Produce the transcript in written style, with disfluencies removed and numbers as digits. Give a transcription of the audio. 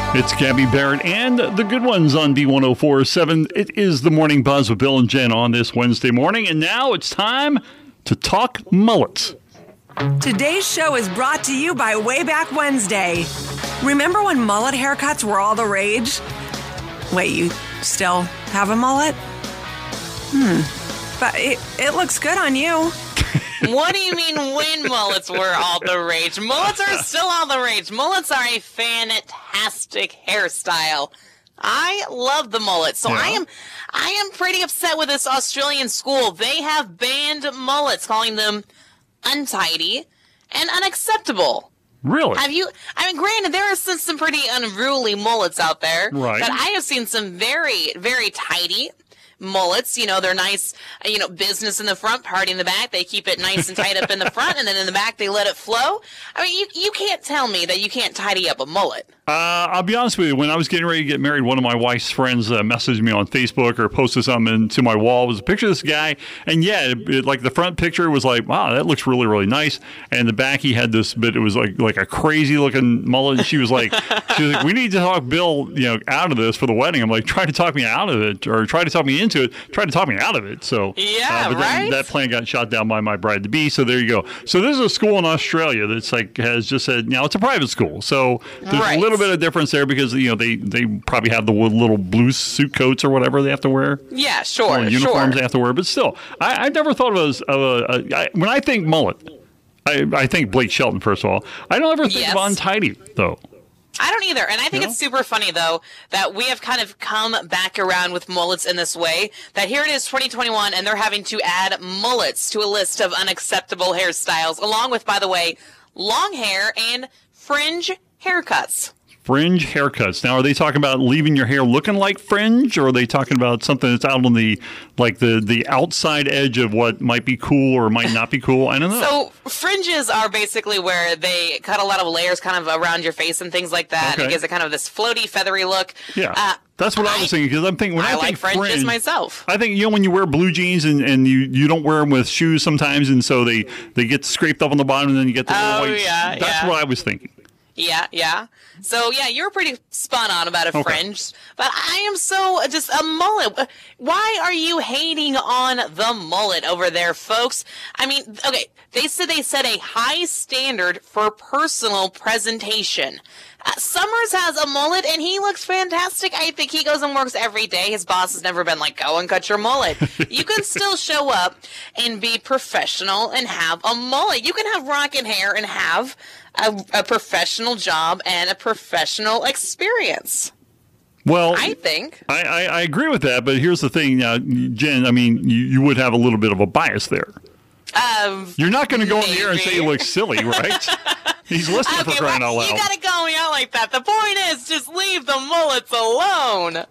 It's Gabby Barrett and the good ones on B1047. It is the Morning Buzz with Bill and Jen on this Wednesday morning. And now it's time to talk mullets. Today's show is brought to you by Wayback Wednesday. Remember when mullet haircuts were all the rage? Wait, you still have a mullet? But it looks good on you. What do you mean when mullets were all the rage? Mullets are still all the rage. Mullets are a fantastic hairstyle. I love the mullet. So Yeah. I am pretty upset with this Australian school. They have banned mullets, calling them untidy and unacceptable. Really? Granted, there are some pretty unruly mullets out there. Right. But I have seen some very, very tidy mullets. You know, they're nice, business in the front, party in the back. They keep it nice and tight up in the front, and then in the back, they let it flow. I mean, you can't tell me that you can't tidy up a mullet. I'll be honest with you. When I was getting ready to get married, one of my wife's friends messaged me on Facebook or posted something into my wall. It was a picture of this guy. And yeah, like the front picture was like, wow, that looks really, really nice. And the back, he had this bit. It was like a crazy looking mullet. And she was like, we need to talk Bill, out of this for the wedding. I'm like, try to talk me out of it or try to talk me into it. Try to talk me out of it. So yeah, but then right. That plan got shot down by my bride to be. So there you go. So this is a school in Australia that's has just said, now it's a private school. So there's Right. a little bit of difference there because they probably have the little blue suit coats or whatever they have to wear. Yeah, sure, Uniforms sure. they have to wear, but still, I never thought of when I think mullet, I think Blake Shelton first of all. I don't ever think Yes. of untidy though. I don't either. And I think it's super funny, though, that we have kind of come back around with mullets in this way, that here it is 2021, and they're having to add mullets to a list of unacceptable hairstyles, along with, by the way, long hair and fringe haircuts. Fringe haircuts. Now, are they talking about leaving your hair looking like fringe, or are they talking about something that's out on the outside edge of what might be cool or might not be cool? I don't know. So fringes are basically where they cut a lot of layers kind of around your face and things like that. Okay. It gives it kind of this floaty, feathery look. Yeah. That's what I was thinking, because I'm thinking when I like think fringes fringe, myself. I think when you wear blue jeans and you don't wear them with shoes sometimes, and so they get scraped up on the bottom, and then you get the little white. Yeah, That's what I was thinking. Yeah. So, yeah, you're pretty spot on about a Okay. fringe. But I am so just a mullet. Why are you hating on the mullet over there, folks? I mean, okay, they said they set a high standard for personal presentation. Summers has a mullet, and he looks fantastic. I think he goes and works every day. His boss has never been like, go and cut your mullet. You can still show up and be professional and have a mullet. You can have rockin' hair and have a professional job and a professional experience. Well, I think. I agree with that, but here's the thing now, Jen, I mean, you would have a little bit of a bias there. You're not going to go in the air and say you look silly, right? He's listening for crying out loud. You got to call me out like that. The point is, just leave the mullets alone.